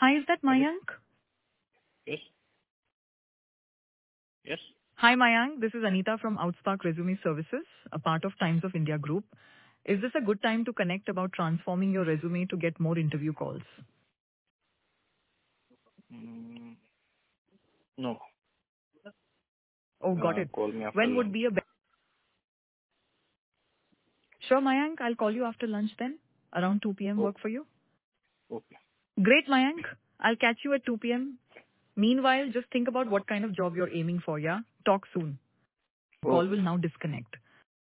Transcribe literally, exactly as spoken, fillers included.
Hi, is that Hello? Mayank? Yes. Yes. Hi, Mayank. This is Anita from Outspark Resume Services, a part of Times of India Group. Is this a good time to connect about transforming your resume to get more interview calls? Mm, no. Oh, got Uh, it. call me after When would lunch. be a be- Sure, Mayank. I'll call you after lunch then. Around two p.m. Oh, work for you? okay. Great, Mayank. I'll catch you at two p.m. Meanwhile, just think about what kind of job you're aiming for, yeah? Talk soon. Call Okay. will now disconnect.